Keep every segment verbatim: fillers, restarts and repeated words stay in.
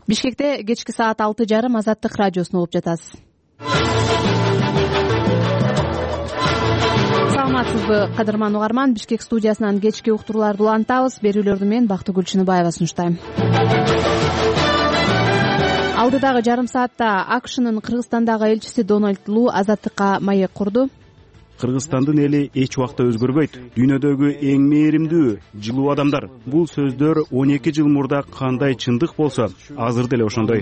Бишкекте кечки саат алты жарым Азаттык радиосун угуп жатасыз. Саламатсызбы, кадырман угарман. Бишкек студиясынан кечки уктурууларды улантабыз. Берүүлөрдү мен Бактыгүл Чыныбаева сунуштайм. Алдыдагы жарым саатта АКШнын Кыргызстандагы элчиси Дональд Лу Азаттыкка маек курду. Кыргызстандын эли эч убакта өзгөрбөйт. Дүйнөдөгү эң мээримдүү, жылуу адамдар. Бул сөздөр он эки жыл мурда кандай чындык болсо, азыр деле ошондой.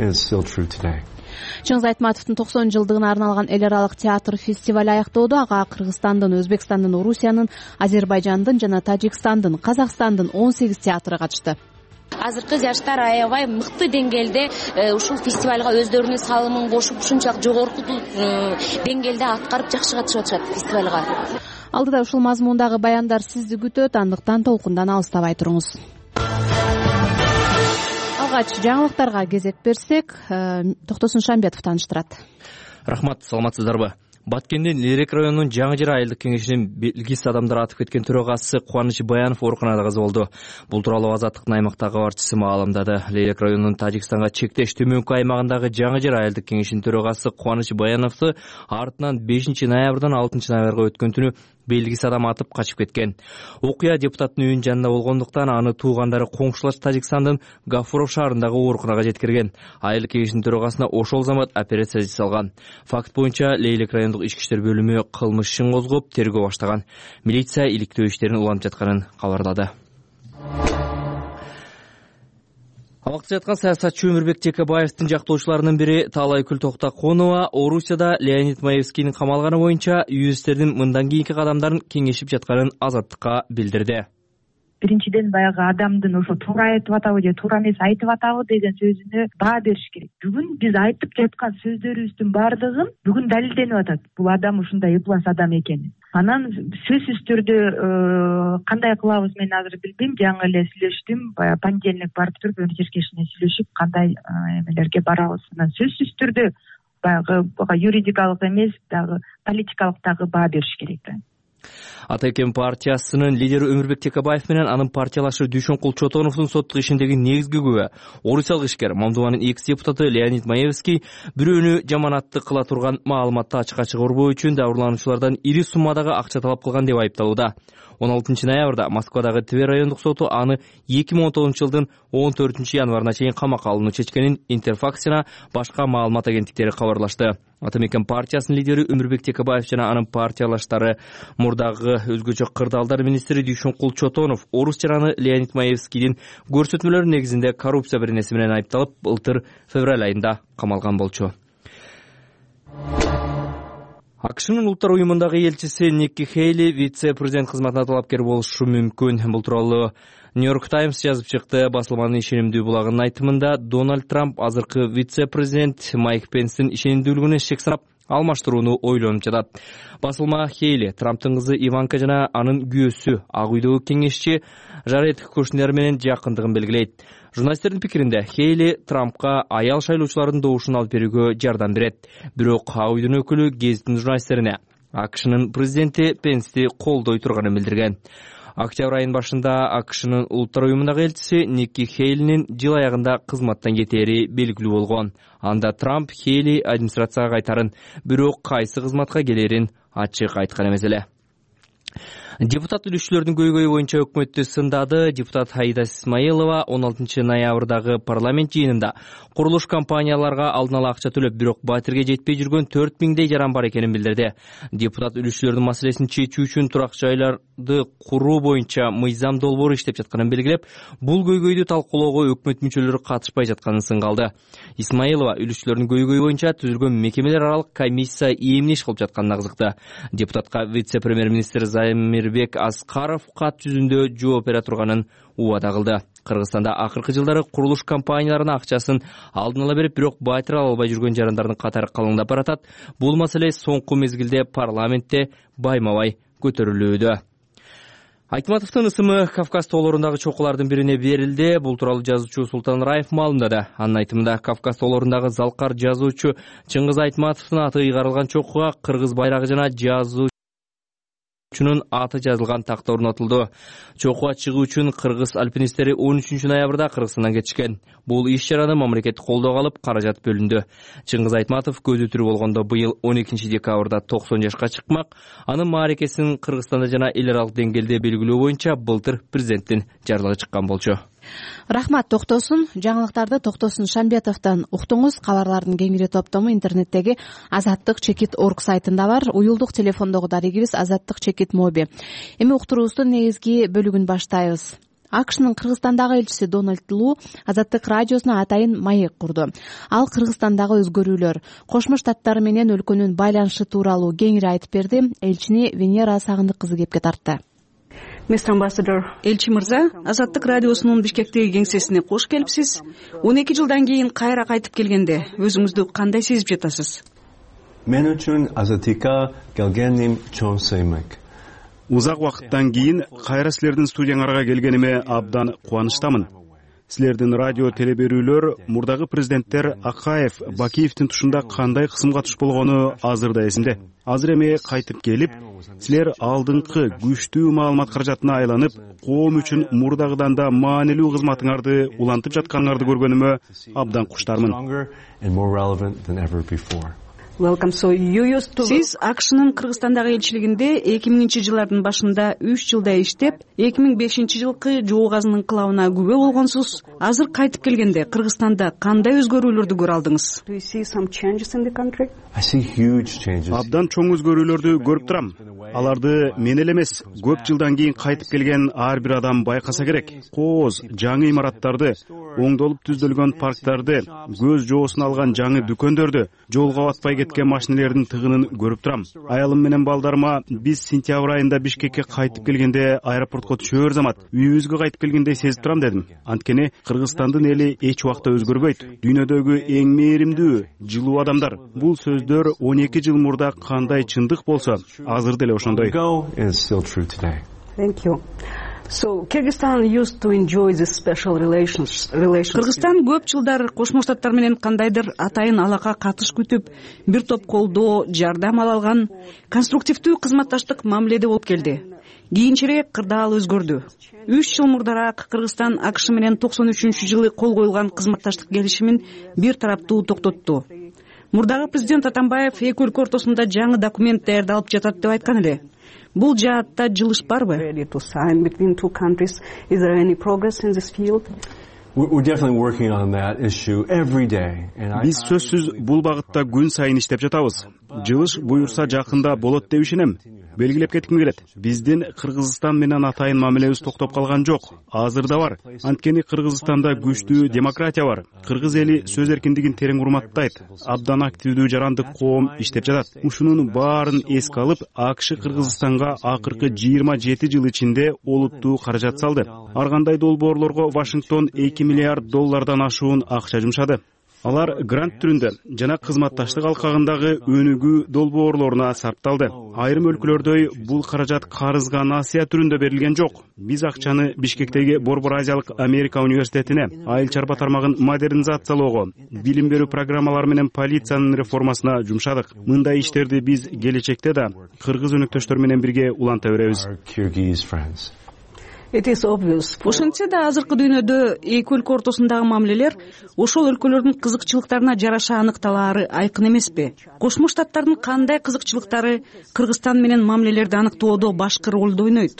Чыңгыз Айтматовдун токсон жылдыгына арналган эл аралык театр фестиваль аяктоодо ага Кыргызстандын, Өзбекстандын, Орусиянын, Азербайжандын жана Тажикстандын, Казакстандын он сегиз театры катышты. Азыркы жаштар аябай мыкты деңгээлде ушул фестивалга өздөрүнүн салымын кошуп, ушунчалык жогорку деңгээлде аткарып жакшы катышып атышат фестивалга. Алдыда ушул мазмундагы баяндар сизди күтөт, андыктан толкундан алыстабай туруңуз. Алгач жаңылыктарга кезек берсек, Токтосун Шамбетов тааныштырат. Рахмат, саламатсыздарбы? Баткендин Лерек районунун Жаңы Жер айылдык кеңешинин белгисиз адамдар атып кеткен төрагасы Кубаныч Баянов ооруканада каза болду. Бул тууралуу Азаттыктын аймактагы кабарчысы маалымдады. Лерек районунун Тажикстанга чектеш төмөнкү аймагындагы Жаңы Жер айылдык кеңешинин төрагасы Кубаныч Баяновду артынан бешинчи ноябрдан алтынчы ноябрга өткөн түнү белгисиз адам атып качып кеткен. Окуя депутаттын үйүнүн жанында болгондуктан аны туугандары коңшулаш Тажикстандын Гафуров шаарындагы ооруканага жеткирген. Айылдык кеңештин төрагасына ошол замат операция жасалган. Факт боюнча Лейлек райондук ички иштер бөлүмү кылмыш ишин козгоп, тергөө баштаган. Милиция иликтөө иштерин улантып жатканын кабарлады. Абакта жаткан саясатчы Өмүрбек Текебаевдин жактоочуларынын бири Таалайкүл Токтоконова Орусияда Леонид Маевскийдин камалганы боюнча юристтердин мындан кийинки кадамдарын кеңешип жатканын Азаттыкка билдирди. Биринчиден баягы адамдын ошо туура айтып атабы же туура эмес айтып атабы деген сөзүнө баа бериш керек. Бүгүн биз айтып жаткан сөздөрүбүздүн баардыгын бүгүн далилденип атат. Бул адам ушундай ыплас адам экени. Анан сөзсүз түрдө кандай кылабыз мен азыр билбейм. Жаңы эле сүйлөштүм. Баягы понедельник барып туруп өр жеркешине сүйлөшүп кандай эмелерге барабыз. Анан сөзсүз түрдө баягы юридикалык эмес, дагы политикалык дагы баа бериш керек. Атайкен партиясынын лидери Өмүрбек Текебаев менен анын партиялашы Дүйшөнкул Чотоновдун соттук ишиндеги негизги күбө орусиялык ишкер Мамдубанын экс депутаты Леонид Маевский бирөөнү жаманатты кыла турган маалыматты ачыкка чыгарбоо үчүн дабырлануучулардан ири суммадагы акча талап кылган деп айыпталууда. он алтынчы ноябрда Москвадагы Тver райондук соту аны эки миң он тогузунчу жылдын он төртүнчү январына чейин камакка алууну чечкенин Интерфакс жана башка маалымат агенттиктери кабарлашты. Атамекен партиясынын лидери Өмүрбек Текебаев жана анын партиялаштары мурдагы өзгөчө кырдаалдар министри Дүйшөнкул Чотонов орус жараны Леонид Маевскийдин көрсөтмөлөрү негизинде коррупция беренеси менен айыпталып, былтыр февраль айында камалган болчу. АКШнын улуттар уюмундагы элчиси Никки Хейли вице-президент кызматына талапкер болушу мүмкүн. Бул тууралуу Нью-Йорк Таймс жазып чыкты. Басылманын ишенимдүү булагынын айтымында Дональд Трамп азыркы вице-президент Майк Пенстин ишенимдүүлүгүнө шек санап алмаштырууну ойлонуп жатат. Басылма Хейли Трамптын кызы Иванка жана анын күйөөсү Ак үйдөгү кеңешчи Жаред Кушнер менен жакындыгын белгилейт. Журналисттердин пикиринде Хейли Трампка аял шайлоочулардын добушун алып берүүгө жардам берет. Бирок Ак үйдүн өкүлү гезиттин журналисттерине АКШнын президенти Пенсти колдой турганын билдирген. Октябрь айынын башында АКШнын улуттар уюмундагы элчиси Никки Хейлинин жыл аягында кызматтан кетери белгилүү болгон. Анда Трамп Хейли администрацияга кайтарын, бирок кайсы кызматка келерин ачык айткан эмес эле. Депутат үлүшчүлөрдүн көйгөйү боюнча өкмөттү сындады. Депутат Аида Исмаилова он алтынчы ноябрдагы парламент жыйынында курулуш компанияларга алдын ала акча төлөп, бирок батирге жетпей жүргөн төрт миңдей жаран бар экенин билдирди. Депутат үлүшчүлөрдүн маселесин чечүү үчүн турак жайларды куруу боюнча мыйзам долбоору иштеп жатканын белгилеп, бул көйгөйдү талкуулоого өкмөт мүчөлөрү катышпай жатканын сынгалды. Исмаилова үлүшчүлөрдүн көйгөйү боюнча түзүлгөн мекемелер аралык комиссия эмне иш кылып жатканын агзыкты. Депутатка вице-премьер-министр Замирбек Аскаров кат жүзүндө жооп бере турганын убада кылды. Кыргызстанда акыркы жылдары курулуш компанияларына акчасын алдын ала берип, бирок батир ала албай жүргөн жарандардын катары калыңдап баратат. Бул маселе соңку мезгилде парламентте байма-бай көтөрүлүүдө. Айтматовдун ысымы Кавказ тоолорундагы чокулардын бирине берилди. Бул тууралуу жазуучу Султан Раев маалымдады. Анын айтымында Кавказ тоолорундагы залкар жазуучу Чыңгыз Айтматовдун аты ыйгарылган чокуга кыргыз байрагы жана жазуу чунун аты жазылган такта орнотулду. Чокуга чыгуу үчүн кыргыз альпинисттери он үчүнчү ноябрда Кыргызстандан кетишкен. Бул иш чараны мамлекеттик колдоого алып, каражат бөлүндү. Чыңгыз Айтматов көзү тирүү болгондо быйыл он экинчи декабрда токсон жашка чыкмак. Анын мааракесин Кыргызстанда жана эл аралык деңгээлде белгилөө боюнча былтыр президенттин жарлыгы чыккан болчу. Рахмат, токтосун. Жаңылыктарды Токтосун Шамбетовдон уктуңуз. Кабарлардын кеңири топтому интернеттеги Азаттык чекит орг сайтында бар. Уюлдук телефондогу дарегибиз Азаттык чекит моби. Эми уктуруубуздун негизги бөлүгүн баштайбыз. АКШнын Кыргызстандагы элчиси Дональд Лу Азаттык радиосуна атайын маек курду. Ал Кыргызстандагы өзгөрүүлөр, Кошмо Штаттар менен өлкөнүн байланышы тууралуу кеңири айтып берди. Элчини Венера Сагындык кызы кепке тартты. Элчи мырза, Азаттык радиосунун Бишкектеги кеңсесине кош келипсиз. он эки жылдан кийин кайра кайтып келгенде өзүңүздү кандай сезип жатасыз? Мен үчүн Азаттыкка келгеним чоң сыймык. Узак убакыттан кийин кайра силердин студияңарга келгениме абдан кубанычтамын. Силердин радио телеберүүлөр мурдагы президенттер Акаев, Бакиевдин тушунда кандай кысымга туш болгону азыр да эсимде. Азыр эми кайтып келип, силер алдыңкы күчтүү маалымат каражатына айланып, коом үчүн мурдагыдан да маанилүү кызматыңарды улантып жатканыңарды көргөнүмө абдан куштармын. Сиз АКШнын Кыргызстандагы элчилигинде эки миңинчи жылдардын башында үч жылдай иштеп, эки миң бешинчи жылкы жоо газынын кылабына күбө болгонсуз. Азыр кайтып келгенде Кыргызстанда кандай өзгөрүүлөрдү көрө алдыңыз? Абдан чоң өзгөрүүлөрдү көрүп турам. Аларды мен эле эмес, көп жылдан кийин кайтып келген ар бир адам байкаса керек. Кооз, жаңы имараттарды, оңдолуп түздөлгөн парктарды, көз жоосун алган жаңы дүкөндөрдү, жолго батпай кеткен машинелердин тыгынын көрүп турам. Аялым менен балдарыма биз сентябрь айында Бишкекке кайтып келгенде аэропортко түшөр замат үйүбүзгө кайтып келгендей сезип турам дедим. Анткени Кыргызстандын эли эч убакта өзгөрбөйт. Дүйнөдөгү эң мээримдүү, жылуу адамдар. Бул сөздөр он эки жыл мурда кандай чындык болсо, азыр деле ошондой. Кыргызстан көп жылдар Кошмо Штаттар менен кандайдыр атайын алака катыш күтүп, бир топ колдоо, жардам ала алган, конструктивдүү кызматташтык мамиледе болуп келди. Кийинчерээк кырдаал өзгөрдү. үч жыл мурдараак Кыргызстан АКШ менен токсон үчүнчү жылы кол коюлган кызматташтык келишимин бир тараптуу токтотту. Мурдагы президент Атамбаев эки өлкө ортосунда жаңы документ даярдалып жатат деп айткан эле. Бул жаатта жылыш барбы? Биз сөзсүз бул багытта күн сайын иштеп жатабыз. Жылыш буюрса жакында болот деп ишенем. Белгилеп кетким келет. Биздин Кыргызстан менен атайын мамилебиз токтоп калган жок. Азыр да бар. Анткени Кыргызстанда күчтүү демократия бар. Кыргыз эли сөз эркиндигин терең урматтайт. Абдан активдүү жарандык коом иштеп жатат. Ушунун баарын эске алып, АКШ Кыргызстанга акыркы жыйырма жети жыл ичинде олуттуу каражат салды. Ар кандай долбоорлорго Вашингтон эки миллиард доллардан ашуун акча жумшады. Алар грант түрүндө жана кызматташтык алкагындагы өнүгүү долбоорлоруна сарпталды. Айрым өлкөлөрдөй бул каражат карызга насыя түрүндө берилген жок. Биз акчаны Бишкектеги Борбор Азиялык Америка университетине, айыл чарба тармагын модернизациялоого, билим берүү программалары менен полициянын реформасына жумшадык. Мындай иштерди биз келечекте да кыргыз өнөктөштөр менен бирге уланта беребиз. Ошентсе да азыркы дүйнөдө эки өлкө ортосундагы мамилелер ошол өлкөлөрдүн кызыкчылыктарына жараша аныкталаары айкын эмеспи? Кошмо Штаттардын кандай кызыкчылыктары Кыргызстан менен мамилелерди аныктоодо башкы ролду ойнойт?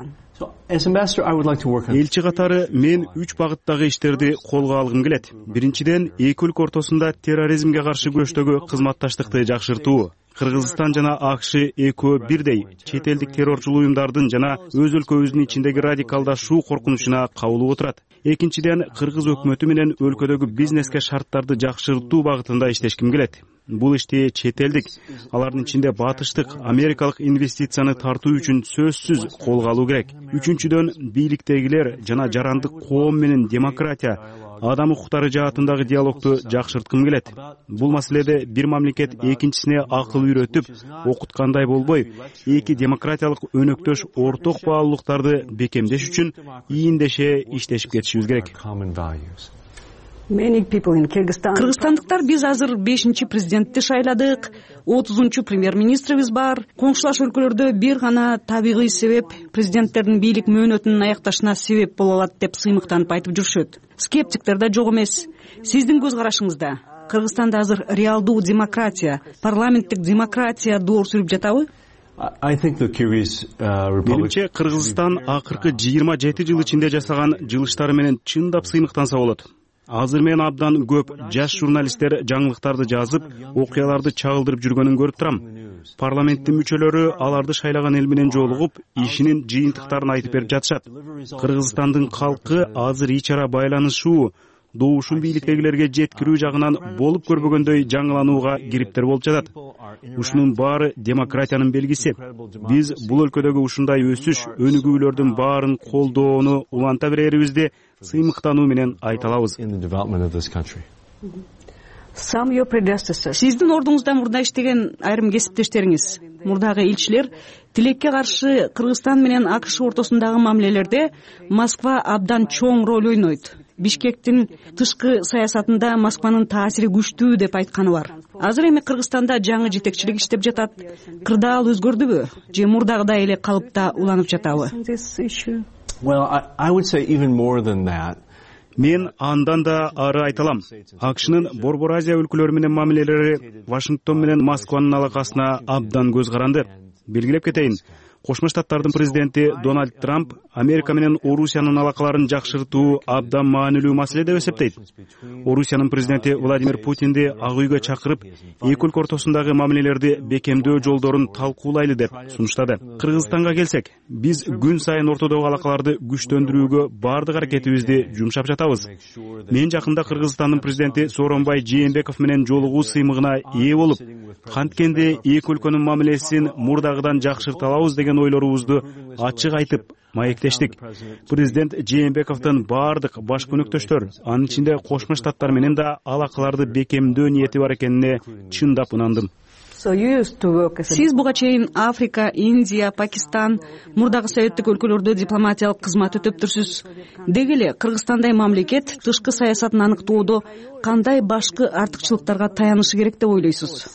Элчи катары мен үч багыттагы иштерди колго алгым келет. Биринчиден, эки өлкө ортосунда терроризмге каршы күрөштөгү кызматташтыкты жакшыртуу. Кыргызстан жана АКШ экөө бирдей чет элдик террорчул уюмдардын жана өз өлкөбүздүн ичиндеги радикалдашуу коркунучуна кабылып отурат. Экинчиден, кыргыз өкмөтү менен өлкөдөгү бизнеске шарттарды жакшыртуу багытында иштешким келет. Бул ишти чет элдик, алардын ичинде батыштык, америкалык инвестицияны тартуу үчүн сөзсүз колго алуу керек. Үчүнчүдөн, бийликтегилер жана жарандык коом менен демократия, адам укуктары жаатындагы диалогду жакшырткым келет. Бул маселеде бир мамлекет экинчисине акыл үйрөтүп, окуткандай болбой, эки демократиялык өнөктөш орток баалуулуктарды бекемдеш үчүн ийиндеше иштешип кетишибиз керек. кыргызстандыктар биз азыр бешинчи президентти шайладык, отузунчу премьер-министрибиз бар. Коңшулаш өлкөлөрдө бир гана табигый себеп президенттердин бийлик мөөнөтүнүн аякташына себеп боло алат деп сыймыктанып айтып жүрүшөт. Скептиктер да жок эмес. Сиздин көз карашыңызда Кыргызстанда азыр реалдуу демократия, парламенттик демократия доор сүрүп жатабы? Менимче, Кыргызстан акыркы жыйырма жети жыл ичинде жасаган жылыштары менен чындап сыймыктанса болот. Азыр мен абдан көп жаш журналисттер жаңылыктарды жазып, окуяларды чагылдырып жүргөнүн көрүп турам. Парламенттин мүчөлөрү аларды шайлаган эл менен жолугуп, ишинин жыйынтыктарын айтып берип жатышат. Кыргызстандын калкы азыр ич ара байланышуу, добушун бийликтегилерге жеткирүү жагынан болуп көрбөгөндөй жаңыланууга кириптер болуп жатат. Ушунун баары демократиянын белгиси. Биз бул өлкөдөгү ушундай өсүш, өнүгүүлөрдүн баарын колдоону уланта берерибизди сыймыктануу менен айта алабыз. Сиздин ордуңузда мурда иштеген айрым кесиптештериңиз, мурдагы элчилер тилекке каршы Кыргызстан менен АКШ ортосундагы мамилелерде Москва абдан чоң роль ойнойт. Бишкектин тышкы саясатында Москванын таасири күчтүү деп айтканы бар. Азыр эми Кыргызстанда жаңы жетекчилик иштеп жатат. Кырдаал өзгөрдүбү же мурдагыдай эле калыпта уланып жатабы? Мен андан да ары айталам. АКШнын Борбор Азия өлкөлөрү менен мамилелери Вашингтон менен Москванын алакасына абдан көз каранды. Белгилеп кетейин. Кошмо Штаттардын президенти Дональд Трамп Америка менен Орусиянын алакаларын жакшыртуу абдан маанилүү маселе деп эсептейт. Орусиянын президенти Владимир Путинди Ак үйгө чакырып, эки өлкө ортосундагы мамилелерди бекемдөө жолдорун талкуулайлы деп сунуштады. Кыргызстанга келсек, биз күн сайын ортодогу алакаларды күчтөндүрүүгө бардык аракетибизди жумшап жатабыз. Мен жакында Кыргызстандын президенти Сооронбай Жээнбеков менен жолугуу сыймыгына ээ болуп, канткенде эки өлкөнүн мамилесин мурдагыдан жакшырта алабыз деген ойлорубузду ачык айтып маектештик. Президент Жээнбековдун бардык баш көнөктөштөр, анын ичинде Кошмо Штаттар менен да алакаларды бекемдөө ниети бар экенине чындап ынандым. Сиз буга чейин Африка, Индия, Пакистан, мурдагы советтик өлкөлөрдө дипломатиялык кызмат өтөптүрсүз. Деги эле Кыргызстандай мамлекет тышкы саясатын аныктоодо кандай башкы артыкчылыктарга таянышы керек деп ойлойсуз?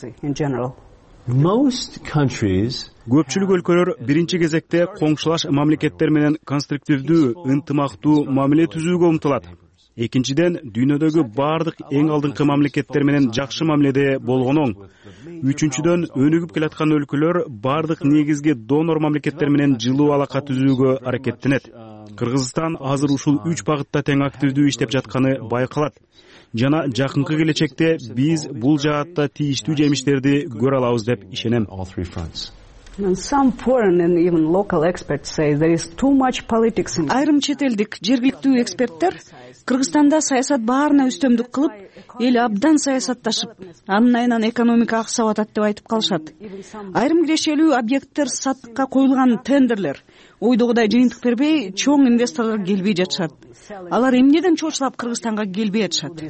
Көпчүлүк өлкөлөр биринчи кезекте коңшулаш мамлекеттер менен конструктивдүү, ынтымактуу мамиле түзүүгө умтулат. Экинчиден, дүйнөдөгү бардык эң алдыңкы мамлекеттер менен жакшы мамиледе болгон оң. Үчүнчүдөн, өнүгүп келаткан өлкөлөр бардык негизги донор мамлекеттер менен жылуу алака түзүүгө аракеттенет. Кыргызстан азыр ушул үч багытта тең активдүү иштеп жатканы байкалат. Жана жакынкы келечекте биз бул жаатта тийиштүү жемиштерди көрө алабыз деп ишенем. Айрым чет элдик жергиликтүү эксперттер Кыргызстанда саясат баарына үстөмдүк кылып, эл абдан саясатташып, анын айынан экономика аксап атат деп айтып калышат. Айрым кирешелүү объекттер сатыкка коюлган тендерлер ойдогудай жыйынтык бербей, чоң инвесторлор келбей жатышат. Алар эмнеден чочулап Кыргызстанга келбей жатышат?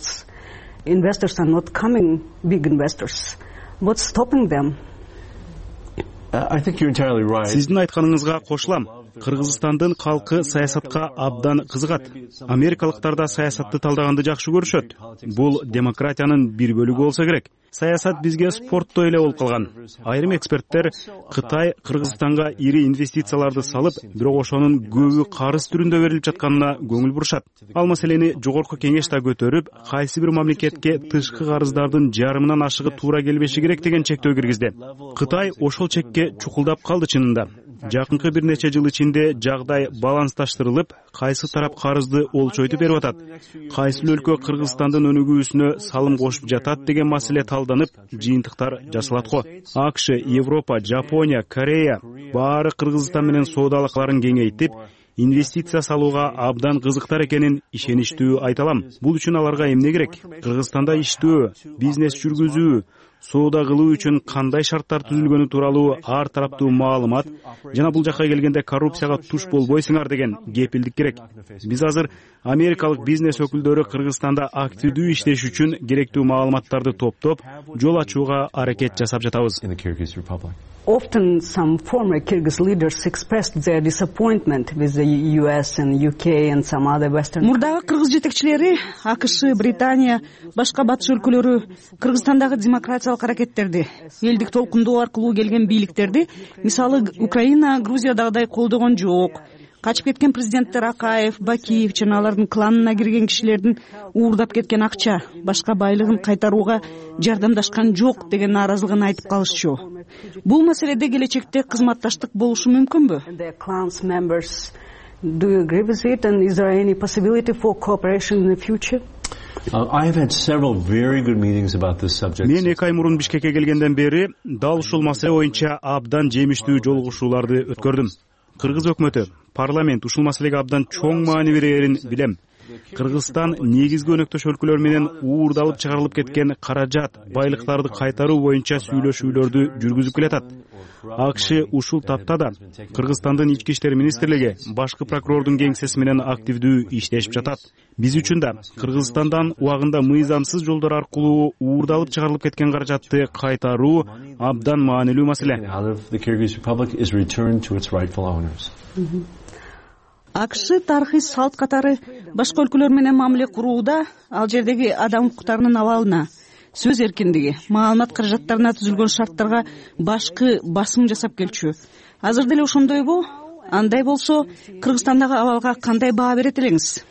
Сиздин айтканыңызга кошулам. Кыргызстандын калкы саясатка абдан кызыгат. Америкалыктар да саясатты талдаганды жакшы көрүшөт. Бул демократиянын бир бөлүгү болсо керек. Саясат бизге спорттой эле болуп калган. Айрым эксперттер Кытай Кыргызстанга ири инвестицияларды салып, бирок ошонун көбү карыз түрүндө берилип жатканына көңүл бурушат. Ал маселени жогорку кеңеш да көтөрүп, кайсы бир мамлекетке тышкы карыздардын жарымынан ашыгы туура келбеши керек деген чектөө киргизди. Кытай ошол чекке чукулдап калды чынында. Жакынкы бир нече жыл ичинде жагдай балансташтырылып, кайсы тарап карызды олчойтуп берип атат, кайсы өлкө Кыргызстандын өнүгүүсүнө салым кошуп жатат деген маселе талданып, жыйынтыктар жасалат го. АКШ, Европа, Жапония, Корея баары Кыргызстан менен соода алакаларын кеңейтип, инвестиция салууга абдан кызыктар экенин ишеничтүү айта алам. Бул үчүн аларга эмне керек? Кыргызстанда иштөө, бизнес жүргүзүү, соода кылуу үчүн кандай шарттар түзүлгөнү тууралуу ар тараптуу маалымат жана бул жакка келгенде коррупцияга туш болбойсуңар деген кепилдик керек. Биз азыр америкалык бизнес өкүлдөрү Кыргызстанда активдүү иштеш үчүн керектүү маалыматтарды топтоп, жол ачууга аракет жасап жатабыз. Often some former Kyrgyz leaders expressed their disappointment with the U S and U K and some other Western. Мурдагы кыргыз жетекчилери АКШ, Британия, башка батыш өлкөлөрү Кыргызстандагы демократиялык аракеттерди, элдик толкундоо аркылуу келген бийликтерди, мисалы Украина, Грузиядагыдай колдогон жок. Качып кеткен президенттер Акаев, Бакиев жана алардын кланына кирген кишилердин уурдап кеткен акча, башка байлыгын кайтарууга жардамдашкан жок деген нааразылыгын айтып калышчу. Бул маселеде келечекте кызматташтык болушу мүмкүнбү? Do you agree with it, and is there any possibility for cooperation in the future? Uh, I have had several very good meetings about this subject. Мен эки ай мурун Бишкекке келгенден бери дал ушул маселе боюнча абдан жемиштүү жолугушууларды өткөрдүм. Кыргыз өкмөтү, парламент ушул маселеге абдан чоң маани берерин билем. Кыргызстан негизги өнөктөш өлкөлөр менен уурдалып чыгарылып кеткен каражат, байлыктарды кайтаруу боюнча сүйлөшүүлөрдү жүргүзүп келатат. АКШ ушул тапта да Кыргызстандын ички иштер министрлиги башкы прокурордун кеңсеси менен активдүү иштешип жатат. Биз үчүн да Кыргызстандан убагында мыйзамсыз жолдор аркылуу уурдалып чыгарылып кеткен каражатты кайтаруу абдан маанилүү маселе. АКШ тарыхый салт катары башка өлкөлөр менен мамиле курууда ал жердеги адам укуктарынын абалына, сөз эркиндиги, маалымат каражаттарына түзүлгөн шарттарга башкы басым жасап келчү. Азыр деле ошондойбу? Андай болсо, Кыргызстандагы абалга кандай баа берет элеңиз?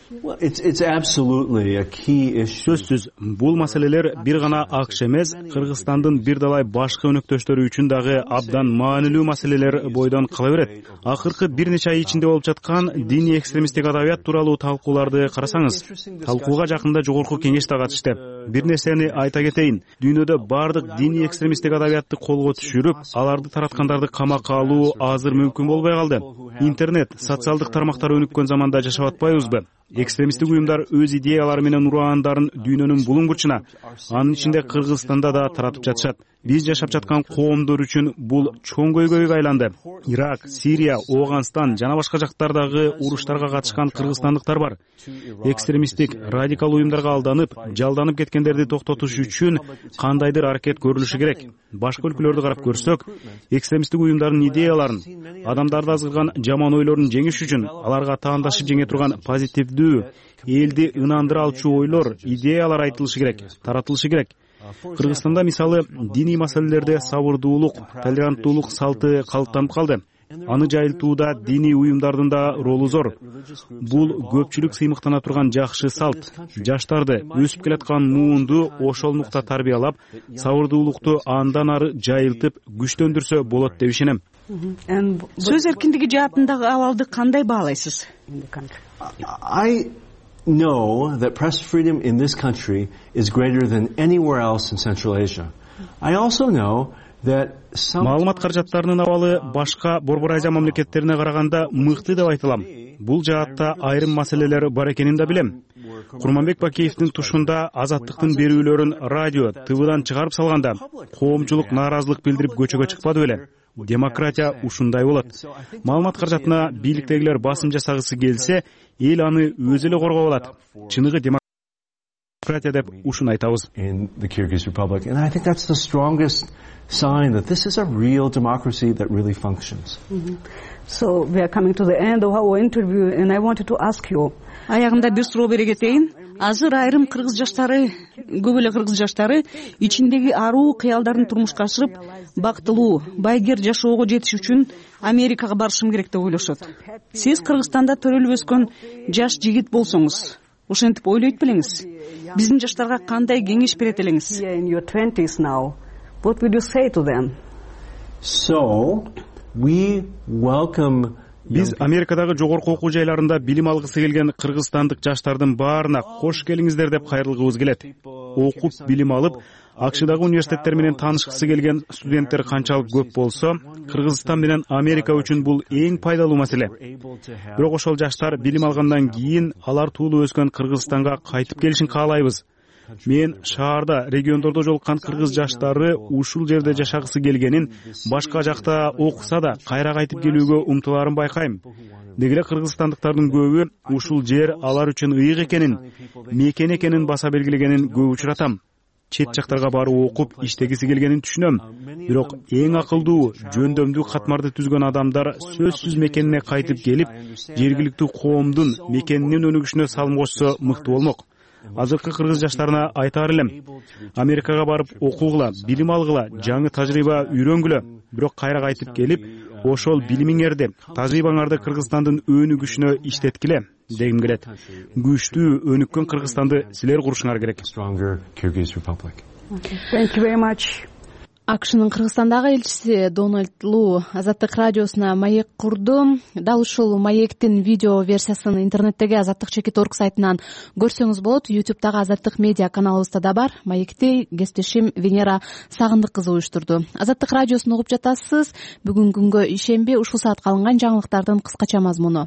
Сөзсүз, бул маселелер бир гана АКШ эмес, Кыргызстандын бир далай башкы өнөктөштөрү үчүн дагы абдан маанилүү маселелер бойдон кала берет. Акыркы бир нече ай ичинде болуп жаткан диний экстремисттик адабият тууралуу талкууларды карасаңыз, талкууга жакында жогорку кеңеш да катышты. Бир нерсени айта кетейин, дүйнөдө бардык диний экстремисттик адабиятты колго түшүрүп, аларды тараткандарды камакка алуу азыр мүмкүн болбой калды. Интернет, социалдык тармактар өнүккөн заманда жашап атпайбызбы? Экстремисттик уюмдар өз идеялары менен ураандарын дүйнөнүн булуң бурчуна, анын ичинде Кыргызстанда да таратып жатышат. Биз жашап жаткан коомдор үчүн бул чоң көйгөйгө айланды. Ирак, Сирия, Ооганстан жана башка жактардагы уруштарга катышкан кыргызстандыктар бар. Экстремисттик, радикал уюмдарга алданып, жалданып кеткендерди токтотуш үчүн кандайдыр аракет көрүлүшү керек. Башка өлкөлөрдү карап көрсөк, экстремисттик уюмдардын идеяларын, адамдарды азгырган жаман ойлорун жеңиш үчүн аларга таандашып жеңе турган позитивдүү, элди ынандыра алчу ойлор, идеялар айтылышы керек, таратылышы керек. Кыргызстанда мисалы диний маселелерде сабырдуулук, толеранттуулук салты калыптанып калды. Аны жайылтууда диний уюмдардын да ролу зор. Бул көпчүлүк сыймыктана турган жакшы салт. Жаштарды өсүп келаткан муунду ошол нукта тарбиялап, сабырдуулукту андан ары жайылтып, күчтөндүрсө болот деп ишенем. Сөз эркиндиги жаатындагы абалды кандай баалайсыз? I know that press freedom in this country is greater than anywhere else in Central Asia. I also know that маалымат каражаттарынын абалы башка Борбор Азия мамлекеттерине караганда мыкты деп айтылам. Бул жаатта айрым маселелер бар экенин да билем. Курманбек Бакиевдин тушунда азаттыктын берүүлөрүн радио, Т Вдан чыгарып салганда коомчулук нааразылык билдирип көчөгө чыкпады беле? Демократия ушундай болот. Маалымат каражатына бийликтегилер басым жасагысы келсе, эл аны өзү эле коргоп алат. Чыныгы демократия деп ушун айтабыз. In the Kyrgyz Republic, and I think that's the strongest sign that this is a real democracy that really functions. Mm-hmm. So we are coming to the end of our interview, and I wanted to ask you. Аягында бир суроо бере кетейин. Азыр айрым кыргыз жаштары, көп эле кыргыз жаштары ичиндеги аруу кыялдарын турмушка ашырып, бактылуу, байгер жашоого жетиш үчүн Америкага барышым керек деп ойлошот. Сиз Кыргызстанда төрөлүп өскөн жаш жигит болсоңуз, ошентип ойлойт белеңиз? Биздин жаштарга кандай кеңеш берет элеңиз? In your twenties now, what would you say to them? So, we welcome Биз Америкадагы жогорку окуу жайларында билим алгысы келген кыргызстандык жаштардын баарына кош келиңиздер деп кайрылгыбыз келет. Окуп, билим алып, АКШдагы университеттер менен таанышкысы келген студенттер канчалык көп болсо, Кыргызстан менен Америка үчүн бул эң пайдалуу маселе. Бирок ошол жаштар билим алгандан кийин алар туулуп өскөн Кыргызстанга кайтып келишин каалайбыз. Мен шаарда, региондордо жолуккан кыргыз жаштары ушул жерде жашагысы келгенин, башка жакта окуса да кайра кайтып келүүгө умтулаарын байкайм. Деги эле кыргызстандыктардын көбү ушул жер алар үчүн ыйык экенин, мекен экенин баса белгилегенин көп учуратам. Чет жактарга барып окуп иштегиси келгенин түшүнөм. Бирок эң акылдуу, жөндөмдүү катмарды түзгөн адамдар сөзсүз мекенине кайтып келип, жергиликтүү коомдун мекенинин өнүгүшүнө салым кошсо мыкты болмок. Азыркы кыргыз жаштарына айтаар элем: Америкага барып окугула, билим алгыла, жаңы тажрыйба үйрөнгүлө. Бирок кайра кайтып келип, ошол билимиңерди, тажрыйбаңарды Кыргызстандын өнүгүшүнө иштеткиле дегим келет. Күчтүү, өнүккөн Кыргызстанды силер курушуңар керек. Thank you very much. АКШнын Кыргызстандагы элчиси Дональд Лу Азаттык радиосуна маек курду. Дал ушул маектин видео версиясын интернеттеги Азаттык чекит орг сайтынан көрсөңүз болот. ютубтагы Азаттык медиа каналыбызда да бар. Маекти кесиптешим Венера Сагындык кызы уюштурду. Азаттык радиосун угуп жатасыз. Бүгүнкү күнгө ишемби, ушул саатка алынган жаңылыктардын кыскача мазмуну.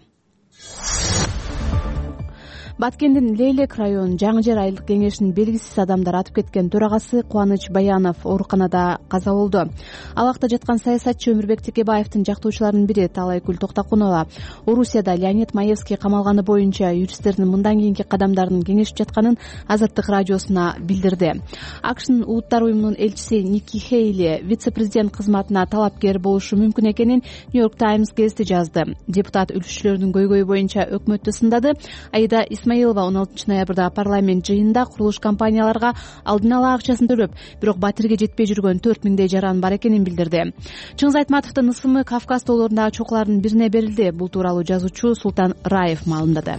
Баткендин Лейлек районунун Жаңы жер айылдык кеңешинин белгисиз адамдар атып кеткен төрагасы Кубаныч Баянов ооруканада каза болду. Ал акта жаткан саясатчы Өмүрбек Текебаевдин жактоочуларынын бири Талайкүл Токтокунова Орусияда Леонид Маевский камалганы боюнча юристтердин мындан кийинки кадамдарын кеңешип жатканын Азаттык радиосуна билдирди. АКШнын улуттар уюмунун элчиси Ники Хейли вице-президент кызматына талапкер болушу мүмкүн экенин Нью-Йорк Таймс гезити жазды. Депутат үлүшчүлөрдүн көйгөйү боюнча өкмөттү сындады. Айда Исмаилова он алтынчы ноябрда парламент жыйынында курулуш компанияларга алдын ала акчасын төлөп, бирок батирге жетпей жүргөн төрт миңдей жаран бар экенин билдирди. Чыңгыз Айтматовдун ысымы Кавказ тоолорундагы чокулардын бирине берилди. Бул тууралуу жазуучу Султан Раев маалымдады.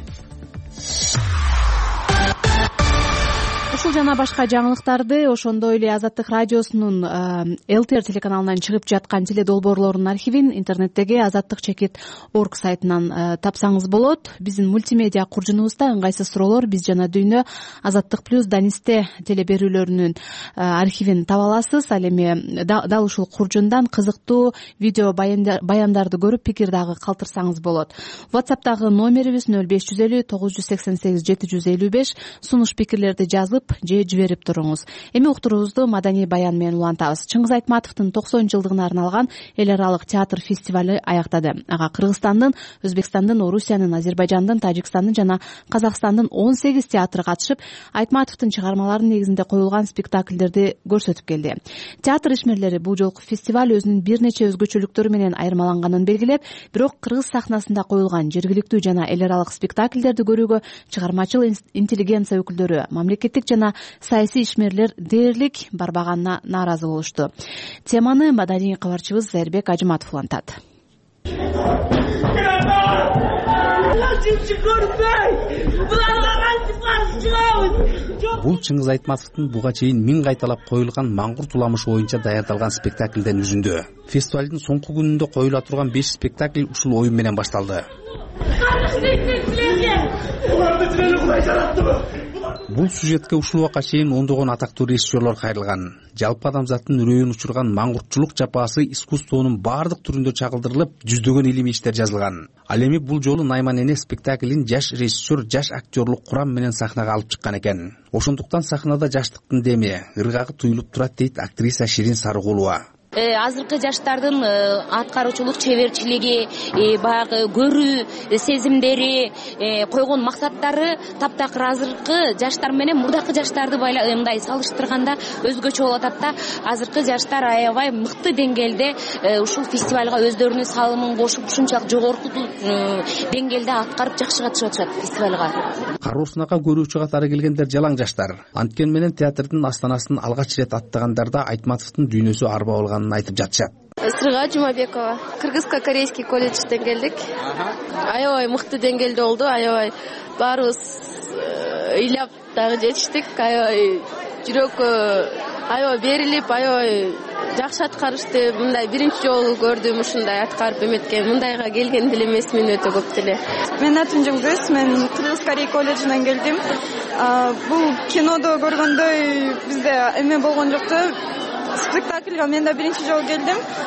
Ушул жана башка жаңылыктарды ошондой эле Азаттык радиосунун ЛТР телеканалынан чыгып жаткан теле долбоорлорунун архивин интернеттеги Азаттык чекит орг сайтынан тапсаңыз болот. Биздин мультимедиа куржунубузда ыңгайсыз суроолор, биз жана дүйнө, Азаттык плюс, Данисте теле берүүлөрүнүн архивин таба аласыз. Ал эми дал ушул куржундан кызыктуу видео баяндарды көрүп пикир дагы калтырсаңыз болот. WhatsApp'тагы номерибиз нөл беш жүз элүү тогуз жүз сексен сегиз жети жүз элүү беш. Сунуш пикирлерди жазып же жиберип туруңуз. Эми уктуруубузду маданий баян менен улантабыз. Чыңгыз Айтматовдун токсон жылдыгына арналган эл аралык театр фестивали аяктады. Ага Кыргызстандын, Өзбекстандын, Орусиянын, Азербайжандын, Тажикстандын жана Казакстандын он сегиз театры катышып, Айтматовдун чыгармаларынын негизинде коюлган спектакльдерди көрсөтүп келди. Театр ишмерлери бул жолку фестиваль өзүнүн бир нече өзгөчөлүктөрү менен айырмаланганын белгилеп, бирок кыргыз сахнасында коюлган жергиликтүү жана эл аралык спектакльдерди көрүүгө чыгармачыл интеллигенция өкүлдөрү, мамлекеттик жана саясий ишмерлер дээрлик барбаганына нааразы болушту. Теманы маданий кабарчыбыз Зайырбек Ажыматов улантат. Бул Чыңгыз Айтматовдун буга чейин миң кайталап коюлган Маңгурт уламышы боюнча даярдалган спектакльден үзүндү. Фестивалдын соңку күнүндө коюла турган беш спектакль ушул оюн менен башталды. Бул сюжетке ушул убакка чейин ондогон атактуу режиссерлор кайрылган. Жалпы адамзаттын үрөйүн учурган маңгуртчулук жапаасы искусствонун баардык түрүндө чагылдырылып, жүздөгөн илимий иштер жазылган. Ал эми бул жолу Найман эне спектаклин жаш режиссер, жаш актерлук курам менен сахнага алып чыккан экен. Ошондуктан сахнада жаштыктын деми, ыргагы туюлуп турат дейт актриса Ширин Сарыгулова. Азыркы жаштардын аткаруучулук чеберчилиги, баягы көрүү сезимдери, койгон максаттары таптакыр азыркы жаштар менен мурдакы жаштарды мындай салыштырганда өзгөчө болуп атат да. Азыркы жаштар аябай мыкты деңгээлде ушул фестивалга өздөрүнүн салымын кошуп, ушунчалык жогорку деңгээлде аткарып жакшы катышып атышат фестивалга. Кароосунага көрүүчү катары келгендер жалаң жаштар. Анткени менен театрдын астанасын алгач ирет аттагандарда Айтматовдун дүйнөсү арба болган айтып жатышат. Сырга Жумабекова, Кыргызско-корейский колледжден келдик. Аябай мыкты деңгээлде болду, аябай баарыбыз ыйлап дагы жетиштик, аябай жүрөккө аябай берилип, аябай жакшы аткарышты. Мындай биринчи жолу көрдүм ушундай аткарып эметкен. Мындайга келген деле эмесмин өтө көп деле. Менин атым Жеңгөз, мен Кыргыз-Корей колледжинен келдим. Бул кинодо көргөндөй бизде эме болгон жокто. Спектакльга мен да биринчи жолу келдим.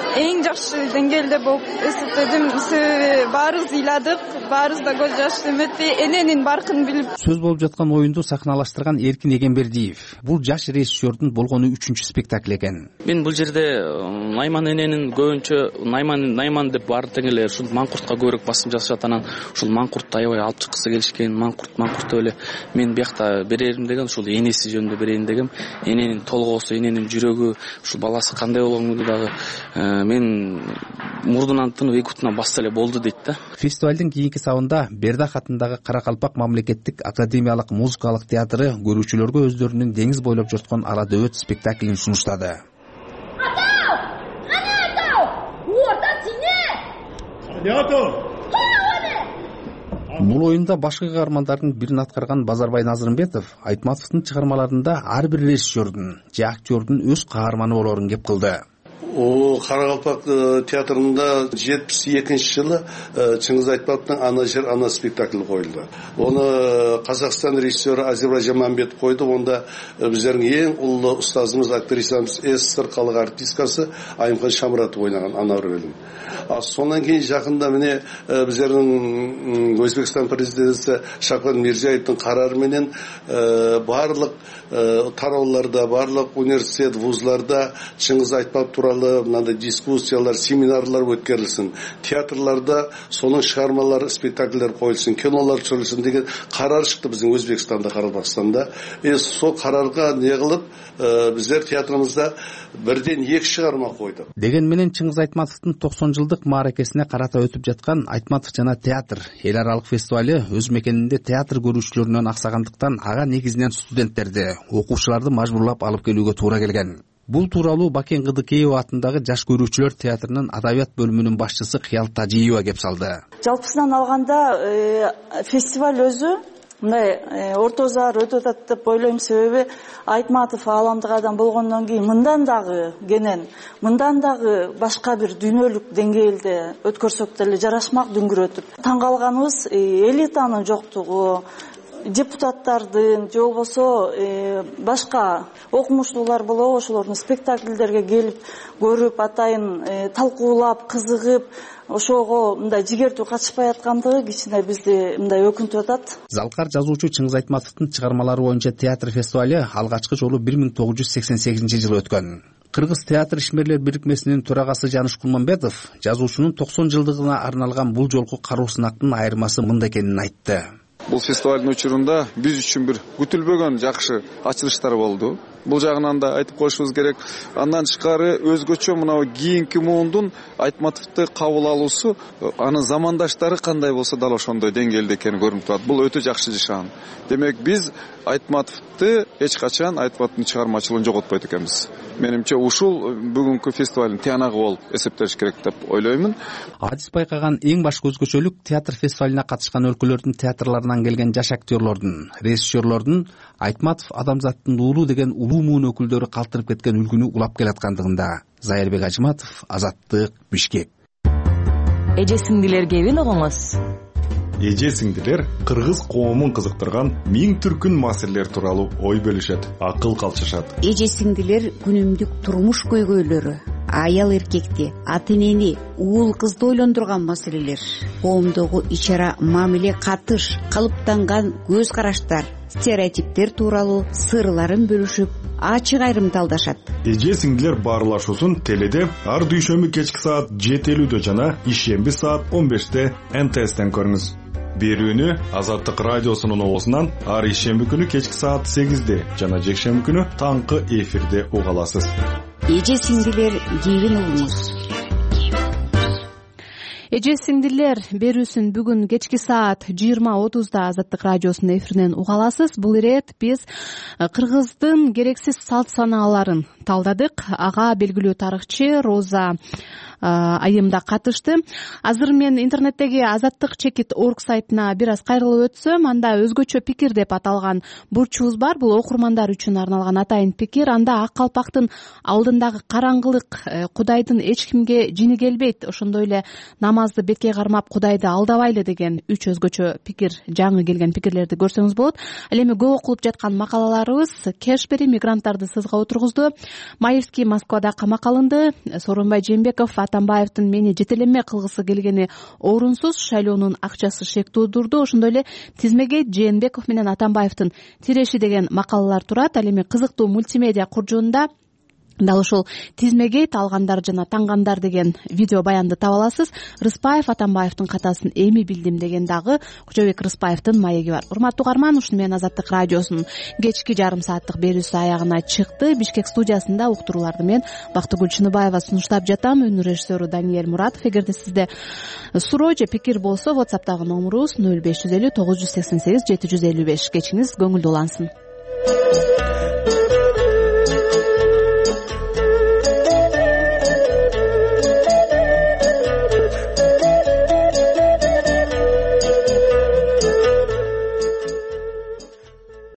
эң жакшы деңгээлде болуп эсептедим. Себеби баарыбыз ыйладык, баарыбыз да көз жаш эметпей эненин баркын билип. Сөз болуп жаткан оюнду сахналаштырган Эркин Эгембердиев. Бул жаш режиссердун болгону үчүнчү спектакль экен. Мен бул жерде Найман эненин көбүнчө Найман Найман деп баары тең эле ушул Маңкуртка көбүрөөк басым жасашат, анан ушул Маңкуртты аябай алып чыккысы келишкен. Маңкурт Маңкурт эле мен биякта берерим деген ушул энеси жөнүндө берейин дегем. Эненин толгоосу, эненин жүрөгү, ушул баласы кандай болгону дагы мен мурдунан тынып эки утуна басса эле болду дейт да. Фестивалдын кийинки сабында Бердак атындагы Каракалпак мамлекеттик академиялык музыкалык театры көрүүчүлөргө өздөрүнүн деңиз бойлоп жорткон ала дөбөт спектаклин сунуштады. Атау! Кане атау! Орта сине! Кане атау! Бул оюнда башкы каармандардын бирин аткарган Базарбай Назырымбетов Айтматовдун чыгармаларында ар бир режиссердун же актёрдун өз каарманы болорун кеп кылды. О Каракалпак театрында жетимиш экинчи жылы Чыңгыз Айтматовдун Ана жер ана спектакль коюлду. Оны Казакстан режиссеру Азирбай Жаманбетов койду. Онда биздердин эң улуу устазыбыз, актрисабыз, СССР калык артисткасы Айымхан Шамратов ойнаган ана рөлүн. Сондан кийин жакында міне биздердин Өзбекстан президенти Шавкат Мирзиевдин карары менен барлык тарауларда, барлык университет, вузларда Чыңгыз Айтматов тууралуу мындай дискуссиялар, семинарлар өткөрүлсүн. Театрларда сонун чыгармалар, спектакльдер коюлсун, кинолор чыгарылсын деген карар чыкты биздин Өзбекстанда, Карабакстанда. Э сол карарга не кылып, биздер театрыбызда бирден эки чыгарма койдук. Деген менен Чыңгыз Айтматовдун токсон жылдык мааракесине карата өтүп жаткан Айтматов жана театр эл аралык фестивалы өз мекенинде театр көрүүчүлөрүнөн аксагандыктан ага негизинен студенттерди, окуучуларды мажбурлап алып келүүгө туура келген. Бул тууралуу Бакен Кыдыкеева атындагы жаш көрүүчүлөр театрынын адабият бөлүмүнүн башчысы Кыял Тажиева кеп салды. Жалпысынан алганда фестиваль өзү мындай орто зар өтүп атат деп ойлойм. Себеби Айтматов ааламдык адам болгондон кийин мындан дагы кенен, мындан дагы башка бир дүйнөлүк деңгээлде өткөрсөк деле жарашмак дүңгүрөтүп. Таң калганыбыз элитанын жоктугу, депутаттардын же болбосо башка окумуштуулар болобу ошолордун спектакльдерге келип көрүп, атайын талкуулап, кызыгып, ошого мындай жигертүү катышпай аткандыгы кичине бизди мындай өкүнтүп атат. Залкар жазуучу Чыңгыз Айтматовдун чыгармалары боюнча театр фестивалы алгачкы жолу бир миң тогуз жүз сексен сегизинчи жылы өткөн. Кыргыз театр ишмерлер бирикмесинин төрагасы Жаныш Кулманбетов жазуучунун токсон жылдыгына арналган бул жолку каруу сынактын айырмасы мындай экенин айтты. Бул фестивалдын учурунда биз үчүн бир күтүлбөгөн жакшы ачылыштар болду. Бул жагынан да айтып коюшубуз керек. Андан тышкары өзгөчө мынау кийинки муундун Айтматовду кабыл алуусу, анын замандаштары кандай болсо дал ошондой деңгээлде экени көрүнүп турат. Бул өтө жакшы жашан. Демек биз Айтматовду эч качан Айтматовдун чыгармачылыгын жоготпойт экенбиз. Менимче ушул бүгүнкү фестивалдын тыянагы болуп эсептелиш керек деп ойлоймун. Адис байкаган эң башкы өзгөчөлүк театр фестивалына катышкан өлкөлөрдүн театрларынан келген жаш актерлордун, режиссерлордун Айтматов адамзаттын уулу деген улуу муун өкүлдөрү калтырып кеткен үлгүнү улап келаткандыгында. Зайырбек Ажыматов, Азаттык, Бишкек. Эже сиңдилер кебин огоңуз. Эже сиңдилер кыргыз коомун кызыктырган миң түркүн маселелер тууралуу ой бөлүшөт, акыл калчышат. Эже сиңдилер күнүмдүк турмуш көйгөйлөрү, аял эркекти, ата энени, уул кызды ойлондурган маселелер, коомдогу ич ара мамиле, катыш, калыптанган көз караштар, стереотиптер тууралуу сырларын бөлүшүп, ачык айрымталдашат. Эже сиңдилер баарлашуусун теледе ар дүйшөмбү кечки саат жети элүүдө жана ишемби саат он беште эн тэ эстен көрүңүз. Берүүнү Азаттык радиосунун оозунан ар ишемби күнү кечки саат сегизде жана жекшемби күнү таңкы эфирде уга аласыз. Эже сиңдилер кийин угуңуз. Эже сиңдилер берүүсүн бүгүн кечки саат жыйырма отузда Азаттык радиосунун эфиринен уга аласыз. Бул ирет биз кыргыздын керексиз салт санааларын талдадык. Ага белгилүү тарыхчы Роза айымда катышты. Азыр мен интернеттеги азаттык чекит точка орг сайтына бир аз кайрылып өтсөм, анда өзгөчө пикир деп аталган бурчубуз бар. Бул окурмандар үчүн арналган атайын пикир. Анда ак калпактын алдындагы караңгылык, Кудайдын эч кимге жини келбейт, ошондой эле намазды бетке кармап Кудайды алдабайлы деген үч өзгөчө пикир, жаңы келген пикирлерди көрсөңүз болот. Ал эми көп окулуп жаткан макалаларыбыз Кешбери мигранттарды сызга отургузду. Маевский Москвада камакка алынды. Сооронбай Жээнбеков Атамбаевдин мени жетелеме кылгысы келгени орунсуз, шайлоонун акчасы шек туудурду. Ошондой эле тизмеге Жээнбеков менен Атамбаевдин тиреши деген макалалар турат. Ал эми кызыктуу мультимедиа куржоонунда дал ушул тизмеге алгандар жана таңгандар деген видео баянды таба аласыз. Рыспаев Атамбаевдин катасын эми билдим деген дагы Кожобек Рыспаевдин маеги бар. Урматтуу угарман, ушуну менен Азаттык радиосунун кечки жарым сааттык берүүсү аягына чыкты. Бишкек студиясында уктурууларды мен Бактыгүл Чыныбаева сунуштап жатам. Өнү режиссеру Даниэль Муратов. Эгерде сизде суроо же пикир болсо WhatsApp'тагы номурубуз нөл беш жүз элүү тогуз жүз сексен сегиз жети жүз элүү беш. Кечиңиз көңүлдүү улансын.